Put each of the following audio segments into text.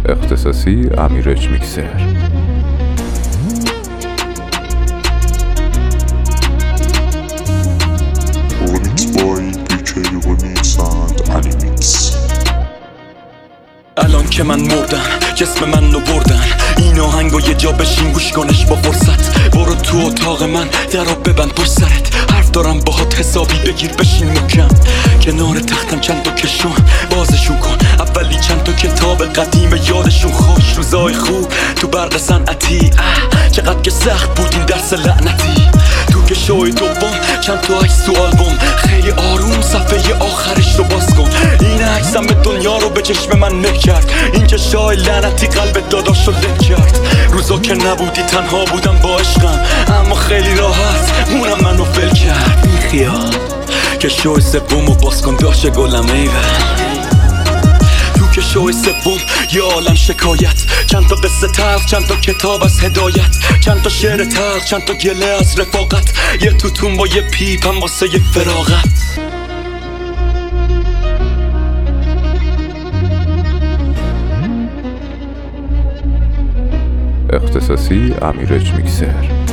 اختصاصی امیرچ میکسر. الان که من مردم جسم من رو بردن، این آهنگو یه جا بشین گوش کنش با فرصت. برو تو اتاق من درو ببند پشت سرت، حرف دارم باهات حسابی بگیر بشین محکم. کنار تختم چند تا کشون بازشون کن، اولی چند تا کتاب قدیم یادشون خوش. روزای خوب تو برق صنعتی، چقدر که سخت بود این درس لعنتی. تو که شوی دوم چند تا عکس تو آلبوم، خیلی آروم صفحه آخرش رو باز کن. این عکسم دنیا رو به چشم من مه کرد، این که شای لعنتی قلب داداش رو له کرد. روزا که نبودی تنها بودم با عشقم، اما خیلی راحت اونم منو ول کرد. این خیال که شوی سوم رو باز کن داشت گلم ایول. که شوی سوم یه عالم شکایت، چند تا قصه تلخ، چند تا کتاب از هدایت، چند تا شعر تلخ، چند تا گله از رفاقت، یه توتون با یه پیپم واسه یه فراغت. اختصاصی امیرچ میکسر.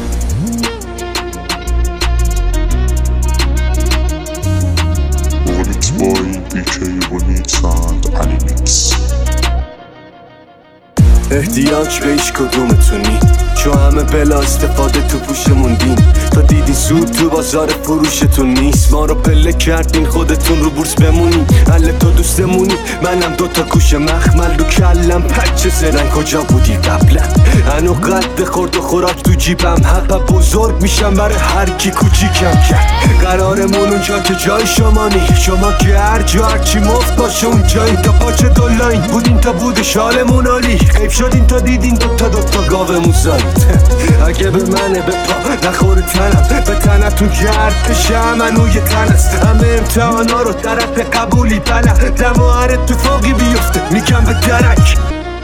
احتیاج به هیچ کدومتونی، چون همه بلا استفاده تو پوشمون دین. تا دیدین سود تو بازار فروشتون نیست، ما رو پله کردین خودتون رو بورس بمونی. حل تو دوستمونی، منم دوتا گوش مخمل رو کلم پچه زرن. کجا بودی قبلا؟ هنو قد خورد و خوراک تو جیبم، حق بزرگ میشم برای هر کی کوچیکم کرد. قرارمون اونجا که جای شما نی، شما که هر جا هرچی مفت باشه اونجایین. تا پاچه دولاین بودین تا بود شالمون عالی، غیب شدین تا دیدین دوتا گاومون زایید. اگه به منه به پا نخوره تنم، به تنتون گرد بشه منو یه تن است. همه امتحانا رو درت قبولی بلد، دم و هر اتفاقی بیفته میکن به درک.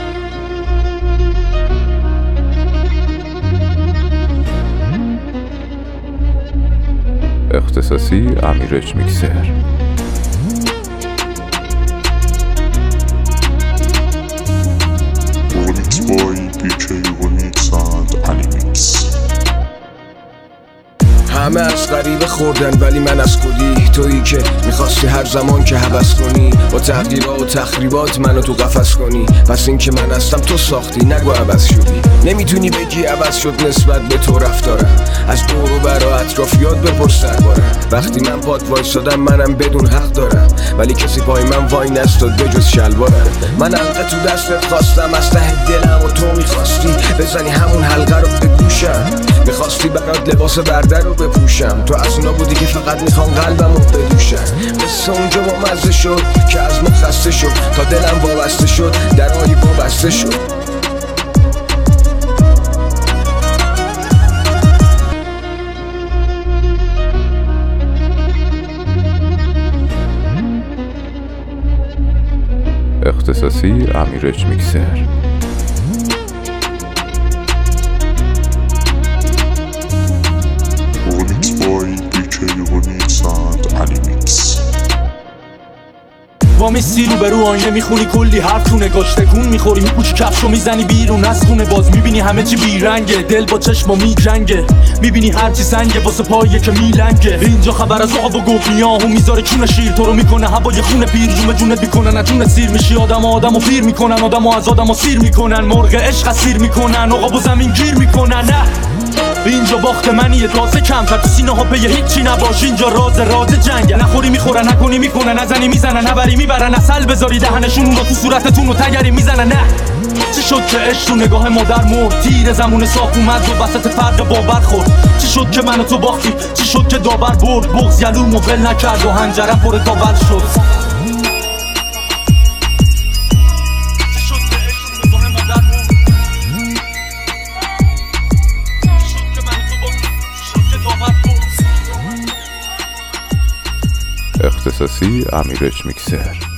اختصاصی امیرچ میکسر. همه از غریبه خوردن ولی من از خودی. تویی که میخواستی هر زمان که هوس کنی، با تغییرات و تخریبات منو تو قفس کنی. پس این که من هستم تو ساختی، نگو عوض شدی. نمیتونی بگی عوض شد نسبت به تو رفتارم، از دور و برا اطرافیات بپرس دربارم. وقتی من پات وایسادم منم بدون حق دارم، ولی کسی پای من وای نستاد بجز شلوارم. من حلقه تو دستت خواستم از ته دلم و تو میخواستی بزنی همون حلقه رو به گوشم. میخواستی برات لباس برده رو بپوشم، تو از اونا بودی که فقط میخوام قلبم رو بدوشم. قصه اونجا با مزه شد که از ما خسته شد، تا دلم وابسته شد درایی وابسته شد. اختصاصی امیرچ میکسر. با میسی رو برو آینه میخونی کلی حرف تو نگاش تکون میخوری، میپوچی کفشو میزنی بیرون از خونه، باز میبینی همه چی بیرنگه، دل با چشما میجنگه، میبینی هرچی سنگه واسه پایه که میلنگه. اینجا خبر از آب و گوخیاهو میذاره چون شیر، تو رو میکنه هوای خونه پیر، جون جونت میکنن نتونه سیر میشی. آدمو پیر میکنن، آدمو از آدمو سیر میکنن، مرغ عشق اسیر میکنن، عقاب و زمین گیر میکنن. نه اینجا باخت منیه تازه کمتر، تو سینه ها پی هیچی نباش، اینجا راز جنگه. نخوری میخورن، نکنی میکنن، نزنی میزنن، نبری میبرن، اصل بذاری دهنشون رو تو صورتتون رو تگری میزنن. نه چی شد که عشق تو نگاه مادر مرد، تیر زمون صاف اومد و وسط فرق باور خورد. چی شد که منو تو باختی، چی شد که داور برد، بغض یلومو ول نکرد و هنجرم پر داور شد. اختصاصی امیرچ میکسر.